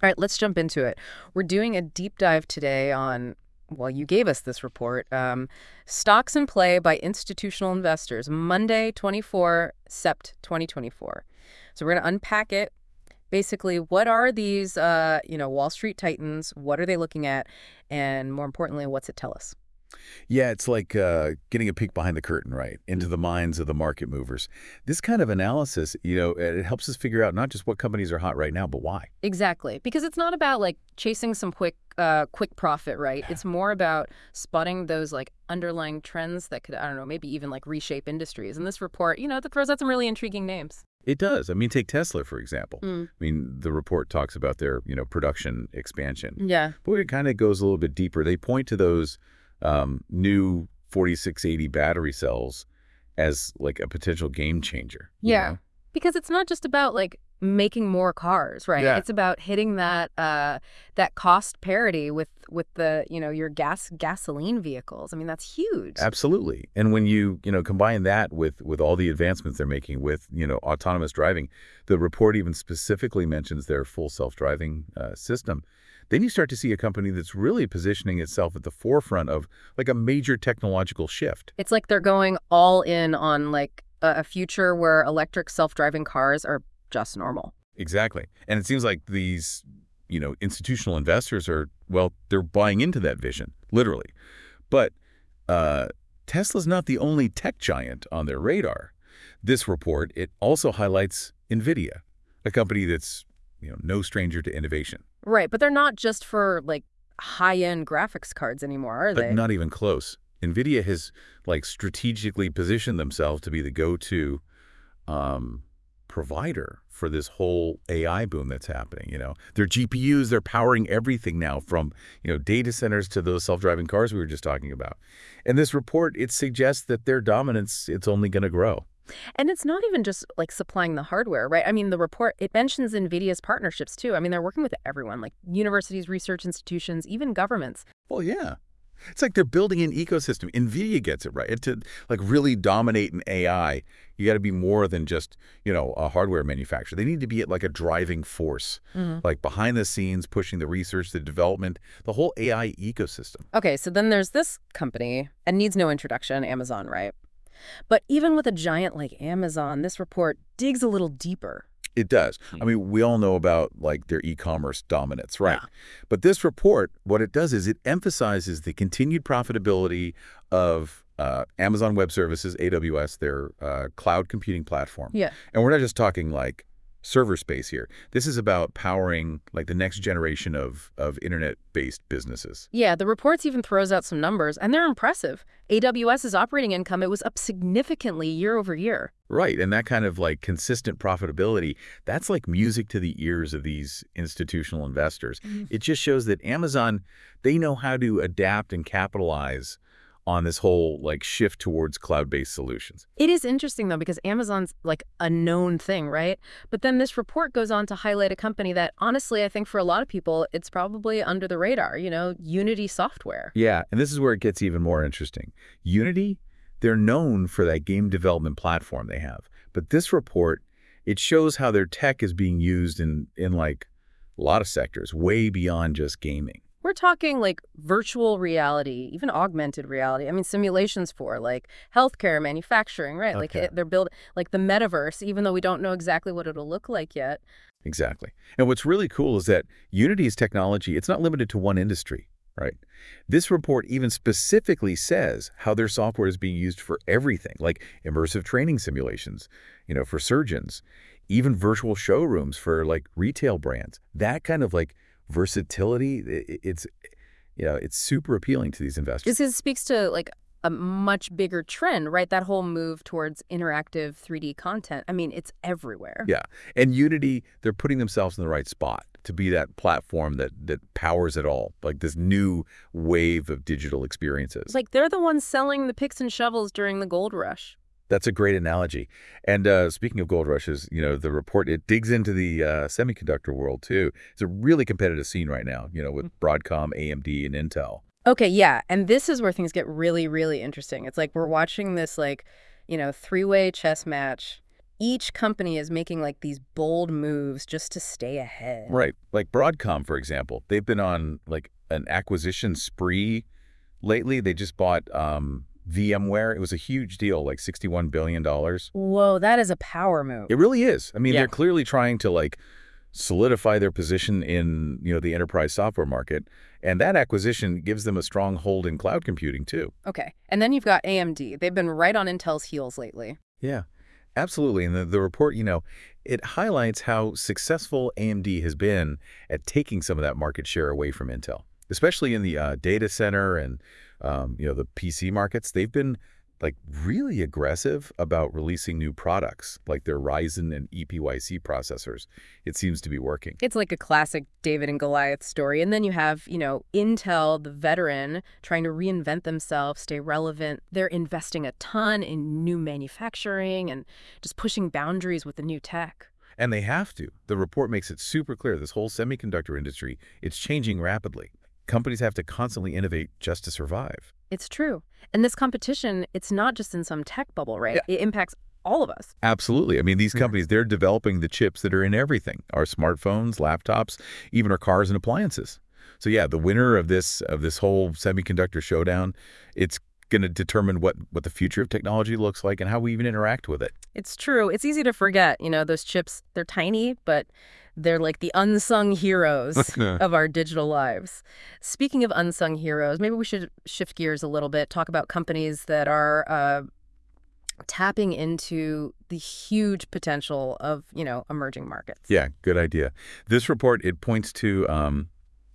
All right, let's jump into it. We're doing a deep dive today on, well, you gave us this report, Stocks in Play by Institutional Investors, Monday, 24 Sept 2024. So we're going to unpack it. Basically, what are these, Wall Street titans? What are they looking at? And more importantly, what's it tell us? Yeah, it's like getting a peek behind the curtain, right, into the minds of the market movers. This kind of analysis, it helps us figure out not just what companies are hot right now, but why. Exactly, because it's not about like chasing some quick profit, right? It's more about spotting those like underlying trends that could, I don't know, maybe even like reshape industries. And this report, that throws out some really intriguing names. It does. I mean, take Tesla, for example. Mm. I mean, the report talks about their, production expansion. Yeah. But it kind of goes a little bit deeper. They point to those new 4680 battery cells as like a potential game changer. Yeah. Because it's not just about like making more cars, right? Yeah. It's about hitting that cost parity with the, your gasoline vehicles. I mean, that's huge. Absolutely. And when you, combine that with all the advancements they're making with, autonomous driving, the report even specifically mentions their full self-driving system. Then you start to see a company that's really positioning itself at the forefront of like a major technological shift. It's like they're going all in on like a future where electric self-driving cars are just normal. Exactly. And it seems like these, institutional investors are, well, they're buying into that vision, literally. But Tesla's not the only tech giant on their radar. This report, it also highlights NVIDIA, a company that's, no stranger to innovation. Right, but they're not just for like high-end graphics cards anymore, are But they? not even close. NVIDIA has like strategically positioned themselves to be the go-to provider for this whole AI boom that's happening. Their GPUs, they're powering everything now from, data centers to those self-driving cars we were just talking about. And this report, it suggests that their dominance, it's only going to grow. And it's not even just like supplying the hardware, right? I mean, the report, it mentions NVIDIA's partnerships too. I mean, they're working with everyone, like universities, research institutions, even governments. Well, yeah. It's like they're building an ecosystem. NVIDIA gets it right. And to like really dominate in AI, you got to be more than just, a hardware manufacturer. They need to be at like a driving force, like behind the scenes, pushing the research, the development, the whole AI ecosystem. Okay, so then there's this company, and needs no introduction, Amazon, right? But even with a giant like Amazon, this report digs a little deeper. It does. I mean, we all know about like their e-commerce dominance, right? Yeah. But this report, what it does is it emphasizes the continued profitability of Amazon Web Services, AWS, their cloud computing platform. Yeah. And we're not just talking like server space here. This is about powering like the next generation of internet-based businesses. Yeah, the reports even throws out some numbers, and they're impressive. AWS's operating income, it was up significantly year over year. Right, and that kind of like consistent profitability, that's like music to the ears of these institutional investors. It just shows that Amazon, they know how to adapt and capitalize on this whole like shift towards cloud-based solutions. It is interesting, though, because Amazon's like a known thing, right? But then this report goes on to highlight a company that, honestly, I think for a lot of people, it's probably under the radar, Unity Software. Yeah, and this is where it gets even more interesting. Unity, they're known for that game development platform they have. But this report, it shows how their tech is being used in like a lot of sectors, way beyond just gaming. We're talking like virtual reality, even augmented reality. I mean, simulations for like healthcare, manufacturing, right? Okay. Like they're building like the metaverse, even though we don't know exactly what it'll look like yet. Exactly. And what's really cool is that Unity's technology, it's not limited to one industry, right? This report even specifically says how their software is being used for everything, like immersive training simulations, for surgeons, even virtual showrooms for like retail brands. That kind of like versatility, it's super appealing to these investors. This speaks to like a much bigger trend, right? That whole move towards interactive 3D content. I mean, it's everywhere. Yeah. And Unity, they're putting themselves in the right spot to be that platform that powers it all, like this new wave of digital experiences. Like they're the ones selling the picks and shovels during the gold rush. That's a great analogy. And speaking of gold rushes, the report, it digs into the semiconductor world, too. It's a really competitive scene right now, with Broadcom, AMD, and Intel. Okay, yeah. And this is where things get really, really interesting. It's like we're watching this, like, three-way chess match each company is making like these bold moves just to stay ahead. Right. Like Broadcom, for example, they've been on like an acquisition spree lately. They just bought VMware. It was a huge deal, like $61 billion. Whoa, that is a power move. It really is. I mean, Yeah. they're clearly trying to like solidify their position in, the enterprise software market. And that acquisition gives them a strong hold in cloud computing too. Okay. And then you've got AMD. They've been right on Intel's heels lately. Yeah, absolutely. And the report, it highlights how successful AMD has been at taking some of that market share away from Intel, especially in the data center and, the PC markets. They've been like really aggressive about releasing new products like their Ryzen and EPYC processors. It seems to be working. It's like a classic David and Goliath story. And then you have, Intel, the veteran, trying to reinvent themselves, stay relevant. They're investing a ton in new manufacturing and just pushing boundaries with the new tech. And they have to. The report makes it super clear. This whole semiconductor industry, it's changing rapidly. Companies have to constantly innovate just to survive. It's true. And this competition, it's not just in some tech bubble, right? Yeah. It impacts all of us. Absolutely. I mean, these companies, they're developing the chips that are in everything, our smartphones, laptops, even our cars and appliances. So yeah, the winner of this whole semiconductor showdown, it's going to determine what the future of technology looks like and how we even interact with it. It's true. It's easy to forget, those chips, they're tiny, but they're like the unsung heroes of our digital lives. Speaking of unsung heroes, maybe we should shift gears a little bit, talk about companies that are tapping into the huge potential of, emerging markets. Yeah, good idea. This report, it points to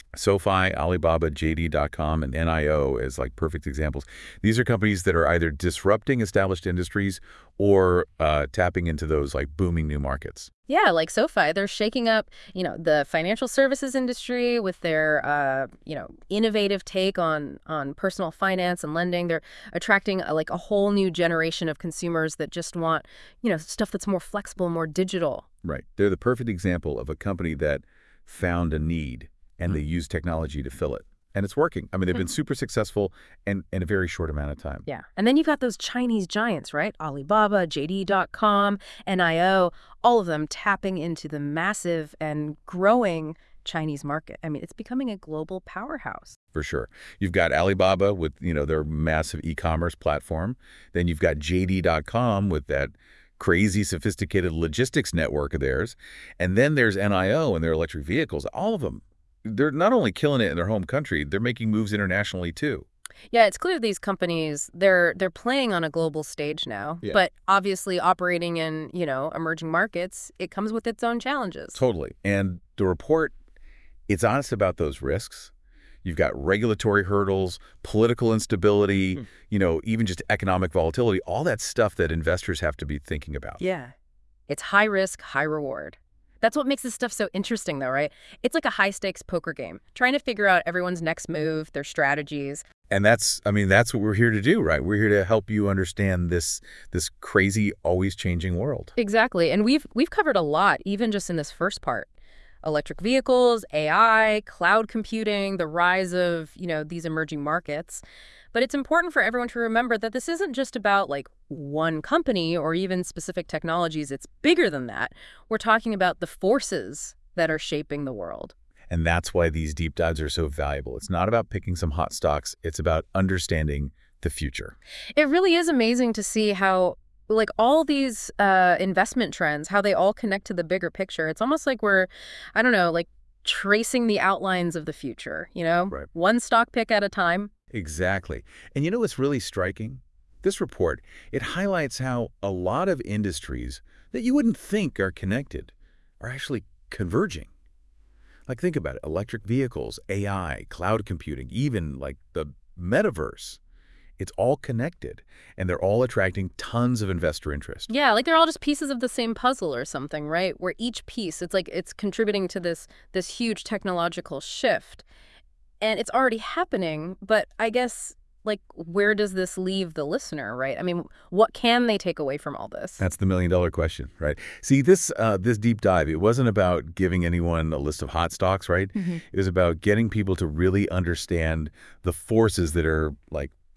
SoFi, Alibaba, JD.com, and NIO as like perfect examples. These are companies that are either disrupting established industries or tapping into those like booming new markets. Yeah, like SoFi, they're shaking up, the financial services industry with their, innovative take on personal finance and lending. They're attracting a whole new generation of consumers that just want, stuff that's more flexible, more digital. Right. They're the perfect example of a company that found a need and they use technology to fill it. And it's working. I mean, they've been super successful in a very short amount of time. Yeah. And then you've got those Chinese giants, right? Alibaba, JD.com, NIO, all of them tapping into the massive and growing Chinese market. I mean, it's becoming a global powerhouse. For sure. You've got Alibaba with, their massive e-commerce platform. Then you've got JD.com with that crazy, sophisticated logistics network of theirs. And then there's NIO and their electric vehicles. All of them. They're not only killing it in their home country, they're making moves internationally too. Yeah, it's clear these companies, they're playing on a global stage now, Yeah. but obviously operating in, emerging markets, it comes with its own challenges. Totally. And the report, it's honest about those risks. You've got regulatory hurdles, political instability, even just economic volatility, all that stuff that investors have to be thinking about. Yeah. It's high risk, high reward. That's what makes this stuff so interesting, though, right? It's like a high-stakes poker game, trying to figure out everyone's next move, their strategies. And that's what we're here to do, right? We're here to help you understand this crazy, always changing world. Exactly. And we've covered a lot, even just in this first part. Electric vehicles, AI, cloud computing, the rise of, these emerging markets. But it's important for everyone to remember that this isn't just about like one company or even specific technologies. It's bigger than that. We're talking about the forces that are shaping the world. And that's why these deep dives are so valuable. It's not about picking some hot stocks. It's about understanding the future. It really is amazing to see how like all these investment trends, how they all connect to the bigger picture. It's almost like we're, I don't know, like tracing the outlines of the future, Right. One stock pick at a time. Exactly. And you know what's really striking? This report, it highlights how a lot of industries that you wouldn't think are connected are actually converging. Like think about it, electric vehicles, AI, cloud computing, even like the metaverse. It's all connected, and they're all attracting tons of investor interest. Yeah, like they're all just pieces of the same puzzle or something, right? Where each piece, it's like it's contributing to this huge technological shift. And it's already happening, but I guess, like, where does this leave the listener, right? I mean, what can they take away from all this? That's the million-dollar question, right? See, this deep dive, it wasn't about giving anyone a list of hot stocks, right? It was about getting people to really understand the forces that are, like,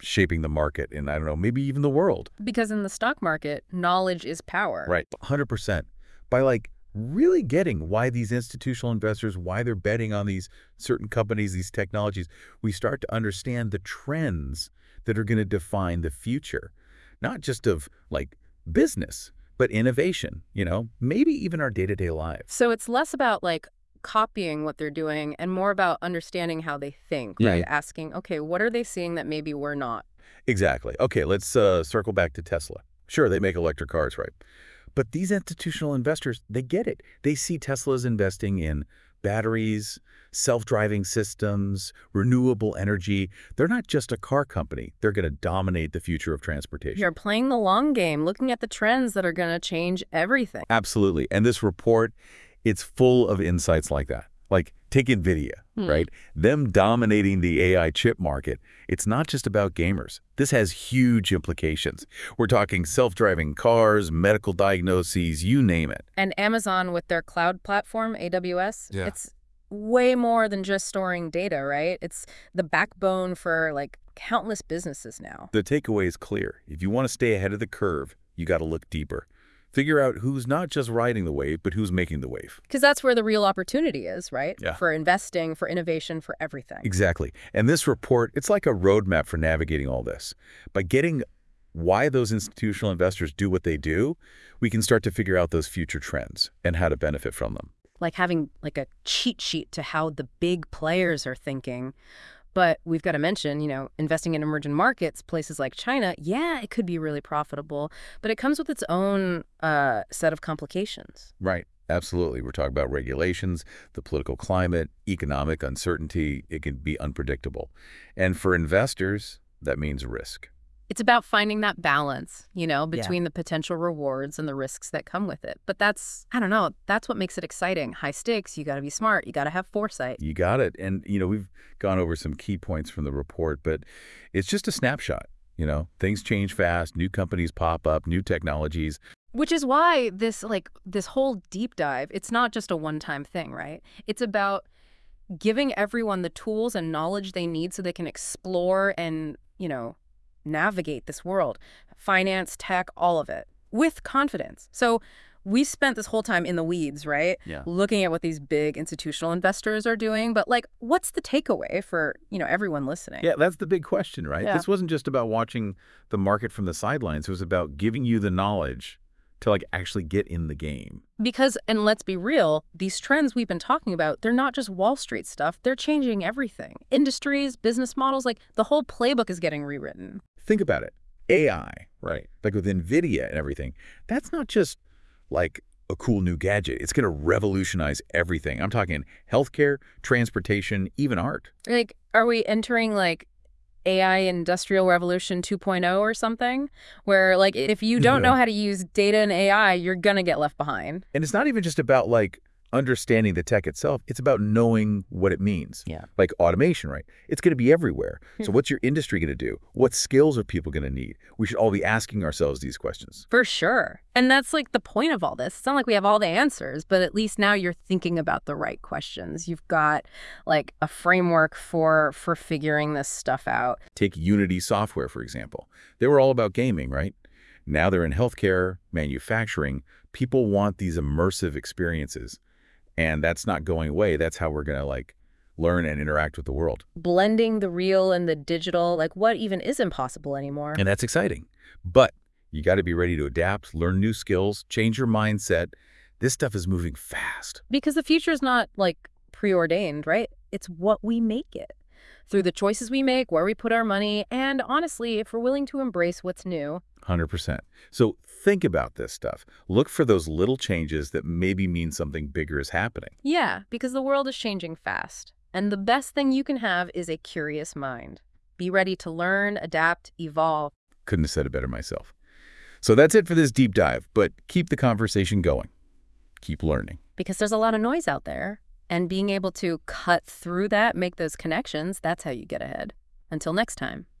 shaping the market and, I don't know, maybe even the world. Because in the stock market, knowledge is power. Right. 100%. By really getting why these institutional investors, why they're betting on these certain companies, these technologies, we start to understand the trends that are going to define the future, not just of business, but innovation, maybe even our day-to-day lives. So it's less about copying what they're doing and more about understanding how they think, right? Asking, okay, what are they seeing that maybe we're not? Exactly. Okay, let's circle back to Tesla. Sure, they make electric cars, right? But these institutional investors, they get it. They see Tesla's investing in batteries, self-driving systems, renewable energy. They're not just a car company. They're going to dominate the future of transportation. You're playing the long game, looking at the trends that are going to change everything. Absolutely. And this report, it's full of insights like that. Take NVIDIA, right? Them dominating the AI chip market. It's not just about gamers. This has huge implications. We're talking self-driving cars, medical diagnoses, you name it. And Amazon with their cloud platform, AWS, Yeah. It's way more than just storing data, right? It's the backbone for countless businesses now. The takeaway is clear. If you want to stay ahead of the curve, you got to look deeper. Figure out who's not just riding the wave, but who's making the wave. Because that's where the real opportunity is, right? Yeah. For investing, for innovation, for everything. Exactly. And this report, it's like a roadmap for navigating all this. By getting why those institutional investors do what they do, we can start to figure out those future trends and how to benefit from them. Like having a cheat sheet to how the big players are thinking. But we've got to mention, investing in emerging markets, places like China, yeah, it could be really profitable, but it comes with its own set of complications. Right. Absolutely. We're talking about regulations, the political climate, economic uncertainty. It can be unpredictable. And for investors, that means risk. It's about finding that balance, between the potential rewards and the risks that come with it. But that's what makes it exciting. High stakes, you got to be smart, you got to have foresight. You got it. And, we've gone over some key points from the report, but it's just a snapshot. Things change fast, new companies pop up, new technologies. Which is why this whole deep dive, it's not just a one-time thing, right? It's about giving everyone the tools and knowledge they need so they can explore and, navigate this world, finance, tech, all of it, with confidence. So we spent this whole time in the weeds, right? Yeah. Looking at what these big institutional investors are doing. But what's the takeaway for, everyone listening? Yeah, that's the big question, right? Yeah. This wasn't just about watching the market from the sidelines. It was about giving you the knowledge to actually get in the game. Because, and let's be real, these trends we've been talking about, they're not just Wall Street stuff. They're changing everything. Industries, business models, the whole playbook is getting rewritten. Think about it. AI, right? With NVIDIA and everything. That's not just a cool new gadget. It's going to revolutionize everything. I'm talking healthcare, transportation, even art. Are we entering AI Industrial Revolution 2.0 or something, where if you don't know how to use data and AI, you're going to get left behind. And it's not even just about understanding the tech itself. It's about knowing what it means. Yeah. Automation, right? It's going to be everywhere. So what's your industry going to do? What skills are people going to need? We should all be asking ourselves these questions. For sure. And that's the point of all this. It's not like we have all the answers, but at least now you're thinking about the right questions. You've got a framework for figuring this stuff out. Take Unity Software, for example. They were all about gaming, right? Now they're in healthcare, manufacturing. People want these immersive experiences. And that's not going away. That's how we're going to learn and interact with the world. Blending the real and the digital, what even is impossible anymore. And that's exciting. But you got to be ready to adapt, learn new skills, change your mindset. This stuff is moving fast. Because the future is not preordained, right? It's what we make it. Through the choices we make, where we put our money, and honestly, if we're willing to embrace what's new. 100%. So think about this stuff. Look for those little changes that maybe mean something bigger is happening. Yeah, because the world is changing fast. And the best thing you can have is a curious mind. Be ready to learn, adapt, evolve. Couldn't have said it better myself. So that's it for this deep dive, but keep the conversation going. Keep learning. Because there's a lot of noise out there. And being able to cut through that, make those connections, that's how you get ahead. Until next time.